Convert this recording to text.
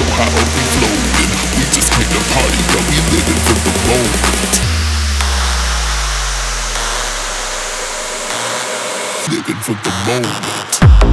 how are we flowing? We just came to party, but we living for the moment. Living for the moment.